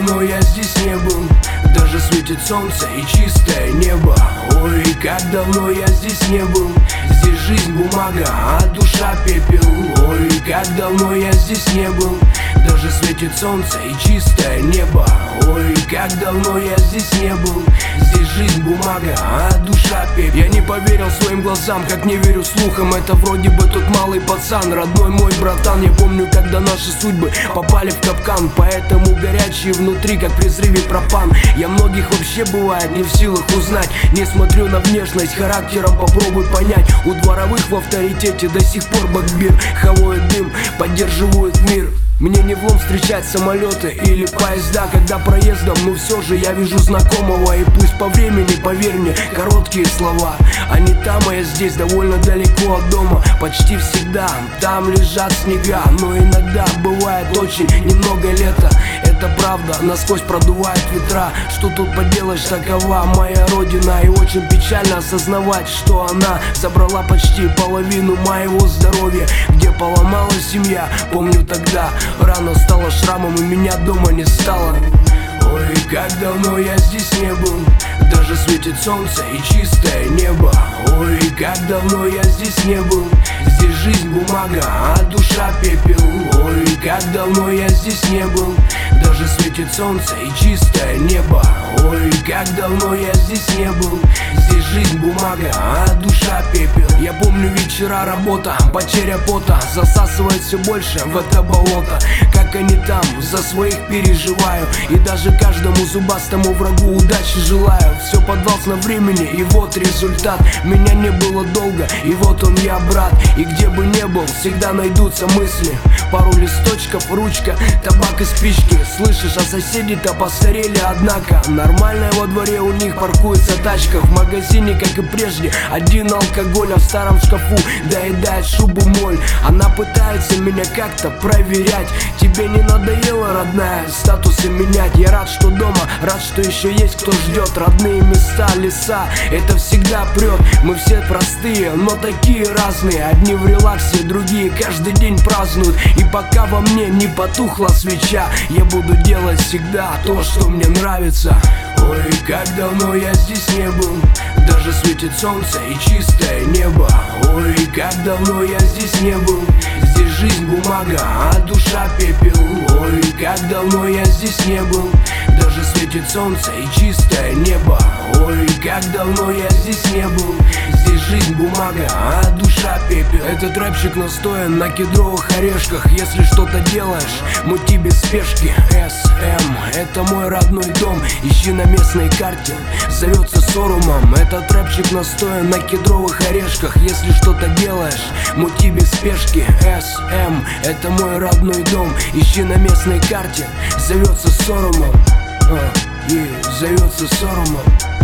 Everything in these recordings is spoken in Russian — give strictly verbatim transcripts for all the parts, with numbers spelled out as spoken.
давно я здесь не был, даже светит солнце и чистое небо. Ой, как давно я здесь не был, здесь жизнь бумага, а душа пепел. Ой, как давно я здесь не был, даже светит солнце и чистое небо. Ой, как давно я здесь не был, здесь жизнь бумага, а душа пепел. Я не поверил своим глазам, как не верю слухам. Это вроде бы тот малый пацан, родной мой братан. Я помню, когда наши судьбы попали в капкан, поэтому горячие внутри, как при взрыве пропан. Я многих вообще бывает не в силах узнать. Не смотрю на внешность, характером попробуй понять. У дворовых в авторитете до сих пор бакбир, хавает дым, поддерживают мир. Мне не влом встречать самолеты или поезда, когда проездом, но все же я вижу знакомого. И пусть по времени, поверь мне, короткие слова. Они там, а я здесь, довольно далеко от дома. Почти всегда там лежат снега, но иногда бывает очень немного лета. Это правда, насквозь продувает ветра. Что тут поделаешь, такова моя родина. И очень печально осознавать, что она забрала почти половину моего здоровья. Где поломалась семья, помню тогда. Рана стала шрамом, и меня дома не стало. Ой, как давно я здесь не был, даже светит солнце и чистое небо. Ой, как давно я здесь не был, здесь жизнь бумага, а душа пепел. Ой, как давно я здесь не был, даже светит солнце и чистое небо. Ой, как давно я здесь не был, здесь жизнь бумага, а душа пепел. Я помню вечера, работа, потеря пота засасывает все больше в это болото. Как они там, за своих переживаю, и даже каждому зубастому врагу удачи желаю. Все подвластно времени, и вот результат. Меня не было долго, и вот он я, брат. И где бы не был, всегда найдутся мысли. Пару листочков, ручка, табак и спички. Слышишь, а соседи-то постарели, однако нормальная во дворе у них паркуется тачка. В магазине, как и прежде, один алкоголь, а в старом шкафу доедает шубу моль. Она пытается меня как-то проверять. Тебе не надоело, родная, статусы менять? Я рад, что дома, рад, что еще есть кто ждет. Родные места, леса, это всегда прет. Мы все простые, но такие разные. Одни в релаксе, другие каждый день празднуют. И пока во мне не потухла свеча, я буду делать всегда то, что мне нравится. Ой, как давно я здесь не был, даже светит солнце и чистое небо. Ой, как давно я здесь не был, здесь жизнь бумага, а душа пепел. Ой, как давно я здесь не был, даже светит солнце и чистое небо. Ой, как давно я здесь не был, здесь жизнь бумага, а душа пепел. Этот рэпчик настоен на кедровых орешках. Если что-то делаешь, мути без спешки. эс эм, это мой родной дом, ищи на местной карте, зовется Сорумом. Этот рэпчик настоен на кедровых орешках. Если что-то делаешь, мути без спешки. эс эм, это мой родной дом, ищи на местной карте, зовется Сорумом. а, И зовется Сорумом,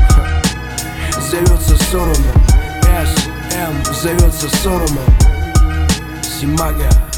зовется Сорумом. эс эм зовется Сорумом. Симага.